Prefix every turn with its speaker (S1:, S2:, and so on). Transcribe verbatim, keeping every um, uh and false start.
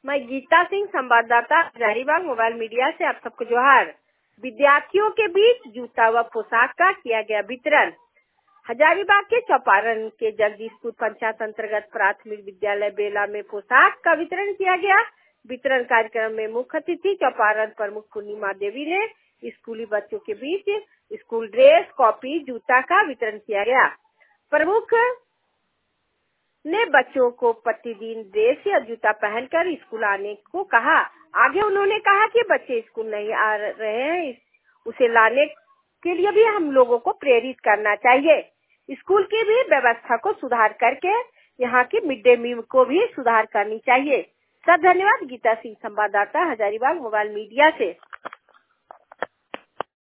S1: मैं गीता सिंह, संवाददाता Hazaribagh mobile media से आप सबको जोहार। विद्यार्थियों के बीच जूता व पोशाक का किया गया वितरण। हजारीबाग के चौपारण के जगदीशपुर पंचायत अंतर्गत प्राथमिक विद्यालय बेला में पोशाक का वितरण किया गया। वितरण कार्यक्रम में मुख्य अतिथि चौपारण प्रमुख पूर्णिमा देवी ने स्कूली बच्चों के बीच स्कूल ड्रेस, कॉपी, जूता का वितरण किया गया। प्रमुख ने बच्चों को प्रतिदिन ड्रेस या जूता पहनकर स्कूल आने को कहा। आगे उन्होंने कहा कि बच्चे स्कूल नहीं आ रहे हैं, उसे लाने के लिए भी हम लोगों को प्रेरित करना चाहिए। स्कूल की भी व्यवस्था को सुधार करके यहाँ की मिड डे मील को भी सुधार करनी चाहिए। सब धन्यवाद। गीता सिंह, संवाददाता हजारीबाग मोबाइल मीडिया से।